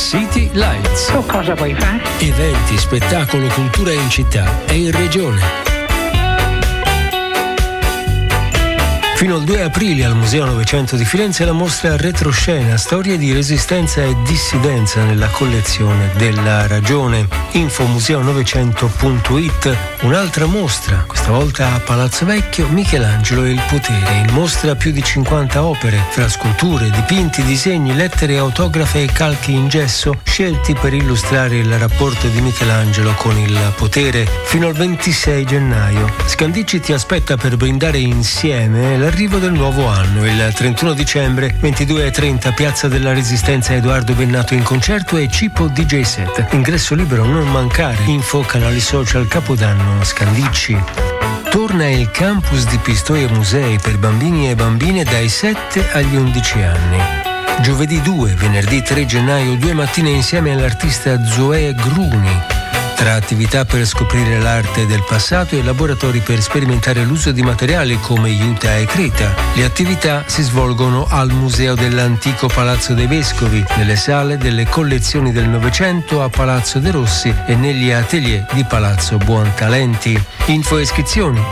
City Lights. Tu cosa vuoi fare? Eventi, spettacolo, cultura in città e in regione. Fino al 2 aprile al Museo Novecento di Firenze la mostra Retroscena, storie di resistenza e dissidenza nella collezione della Ragione. Info museonovecento.it. Un'altra mostra, questa volta a Palazzo Vecchio, Michelangelo e il potere. In mostra più di 50 opere, fra sculture, dipinti, disegni, lettere, autografe e calchi in gesso, scelti per illustrare il rapporto di Michelangelo con il potere. Fino al 26 gennaio. Scandicci ti aspetta per brindare insieme l'arrivo del nuovo anno. Il 31 dicembre, 22:30, Piazza della Resistenza, Edoardo Bennato in concerto e Cipo DJ set. Ingresso libero, non mancare. Info, canali social, Capodanno Scandicci. Torna il campus di Pistoia Musei per bambini e bambine dai 7 agli 11 anni. Giovedì 2, venerdì 3 gennaio, 2 mattine insieme all'artista Zoe Gruni. Tra attività per scoprire l'arte del passato e laboratori per sperimentare l'uso di materiali come juta e creta. Le attività si svolgono al Museo dell'Antico Palazzo dei Vescovi, nelle sale delle collezioni del Novecento a Palazzo De Rossi e negli atelier di Palazzo Buontalenti. Info e iscrizioni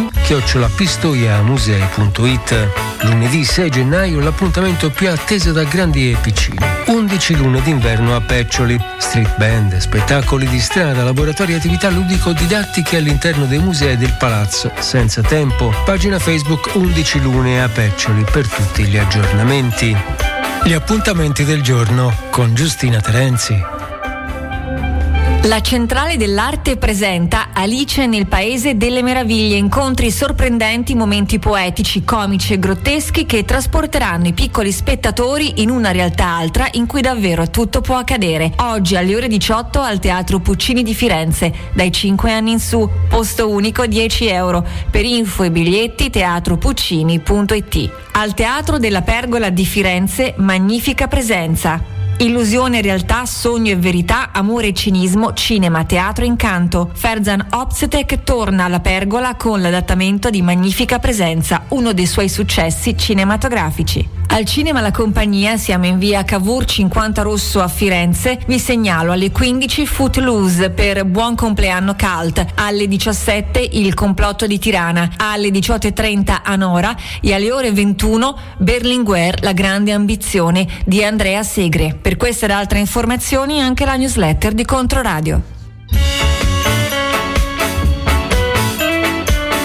edu@pistoiamusei.it. Lunedì 6 gennaio l'appuntamento più atteso da grandi e piccini. 11 lune d'inverno a Peccioli. Street band, spettacoli di strada, laboratori e attività ludico-didattiche all'interno dei musei del palazzo. Senza tempo. Pagina Facebook 11 lune a Peccioli per tutti gli aggiornamenti. Gli appuntamenti del giorno con Giustina Terenzi. La Centrale dell'Arte presenta Alice nel Paese delle Meraviglie, incontri sorprendenti, momenti poetici, comici e grotteschi che trasporteranno i piccoli spettatori in una realtà altra in cui davvero tutto può accadere. Oggi alle ore 18 al Teatro Puccini di Firenze, dai 5 anni in su, posto unico €10. Per info e biglietti teatropuccini.it. Al Teatro della Pergola di Firenze, magnifica presenza. Illusione, realtà, sogno e verità, amore e cinismo, cinema, teatro, incanto. Ferzan Öztürk torna alla Pergola con l'adattamento di Magnifica Presenza, uno dei suoi successi cinematografici. Al Cinema La Compagnia, siamo in via Cavour 50 Rosso a Firenze. Vi segnalo alle 15 Footloose per Buon compleanno Cult, alle 17 Il complotto di Tirana, alle 18:30 Anora e alle ore 21 Berlinguer, la grande ambizione di Andrea Segre. Per queste ed altre informazioni anche la newsletter di Controradio.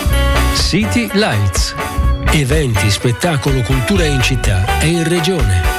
City Lights. Eventi, spettacolo, cultura in città e in regione.